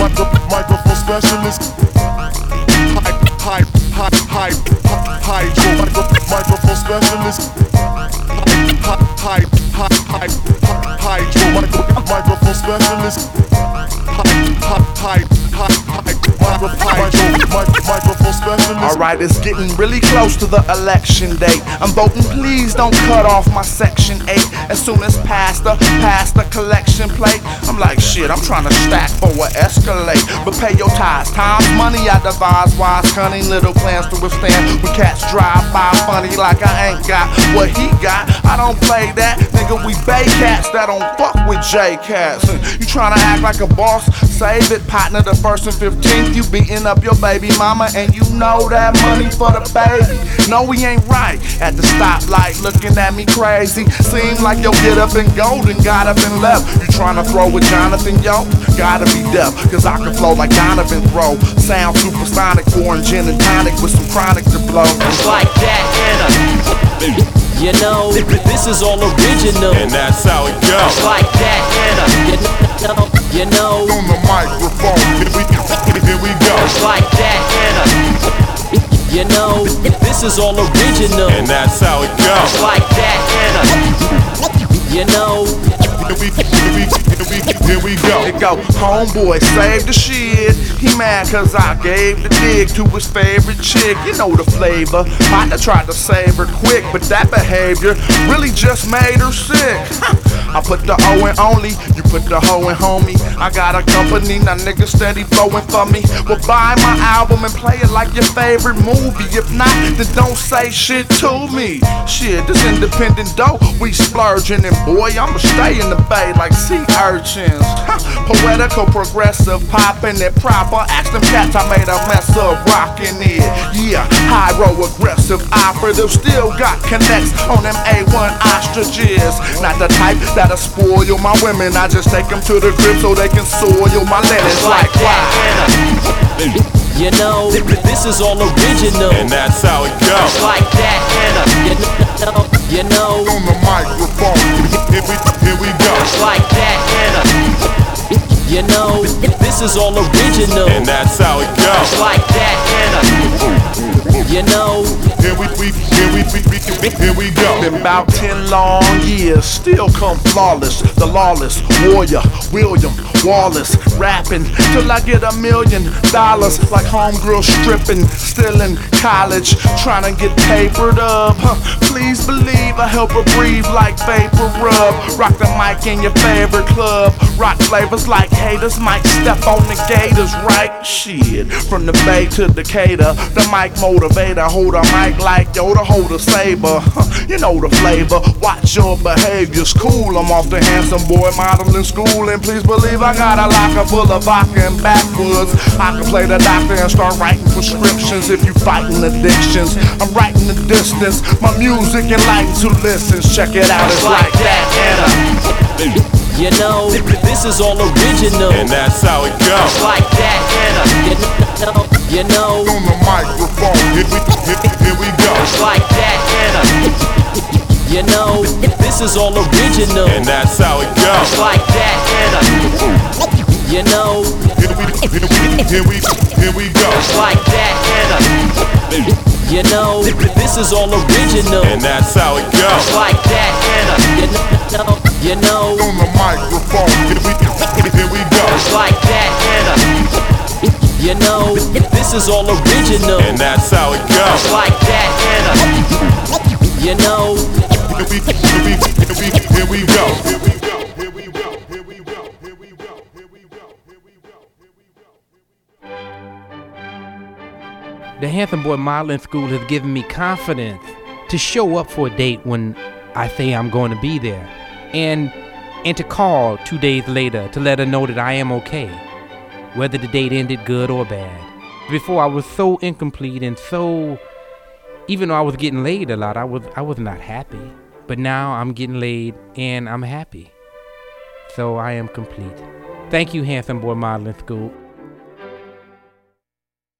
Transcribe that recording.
Microphone specialist. Microphone specialist. Microphone specialist. Microphone specialist. Alright, it's getting really close to the election date. I'm voting, please don't cut off my section 8. As soon as past the collection plate, I'm like, shit, I'm trying to stack for a Escalade. But pay your tithes, time's money, I devise wise, cunning little plans to withstand. When cats drive by funny like I ain't got what he got. I don't play that, nigga, we bay cats that don't fuck with J cats. You trying to act like a boss? Save it, partner, the 1st and 15th. You beating up your baby mama and you know that money for the baby. No, we ain't right. At the stoplight looking at me crazy. Seem like your get up and golden got up and left. You trying to throw with Jonathan, yo? Gotta be deaf, cause I can flow like Donovan throw. Sound supersonic, foreign gin and tonic with some chronic to blow. It's like that, Anna. You know, this is all original. And that's how it goes. It's like that, Anna. You know. On the microphone, here we go. It's like that, Anna. You know, this is all original. And that's how it goes. It's like that, Anna. You know. Here we go. It go, homeboy, save the shit. He mad cause I gave the dig to his favorite chick. You know the flavor. Partner tried to save her quick, but that behavior really just made her sick. I put the O in only, you put the hoe in homie. I got a company, now niggas steady flowing for me. Well, buy my album and play it like your favorite movie. If not, then don't say shit to me. Shit, this independent dough, we splurging. And boy, I'ma stay in the bay like sea urchins. Poetical, progressive, poppin' it proper. Ask them cats I made a mess of rockin' it. Yeah, hyro aggressive operative. Still got connects on them A1 ostriches. Not the type that'll spoil my women. I just take them to the crib so they can soil my linens like why. You know, this is all original. And that's how it goes. It's like that, Anna. You know. On the microphone, here we go. It's like that, Anna. You know, this is all original. And that's how it goes. It's like that, Anna. You know. Here we go. Been about 10 long years, still come flawless. The lawless warrior, William Wallace, rapping till I get $1 million. Like homegirl stripping, still in college, trying to get papered up. Please believe I help her breathe like vapor rub. Rock the mic in your favorite club. Rock flavors like haters might step on the gators, right? Shit, from the Bay to Decatur, the mic motivator. Hold a mic like Yoda, hold a saber. You know the flavor, watch your behaviors. Cool, I'm off the handsome boy modeling school. And please believe I got a locker full of vodka and backwoods. I can play the doctor and start writing prescriptions. If you fighting addictions, I'm writing the distance. My music enlightens who listens. Check it out, it's like that, Anna. You know, this is all original. And that's how it goes. It's like that, Anna. You know. On the microphone, here we go. It's like that, Anna. You know, this is all original. And that's how it goes. It's like that, Anna. You know. Here we go. It's like that, Anna. You know, this is all original. And that's how it goes. It's like that, Anna. You know. On the microphone, here we go. It's like that, Anna. You know, this is all original. And that's how it goes. It's like that, Anna. You know. Here we go. The Handsome Boy Modeling School has given me confidence to show up for a date when I say I'm going to be there, and to call 2 days later to let her know that I am okay, whether the date ended good or bad. Before, I was so incomplete and so, even though I was getting laid a lot, I was not happy. But now I'm getting laid and I'm happy. So I am complete. Thank you, Handsome Boy Modeling School.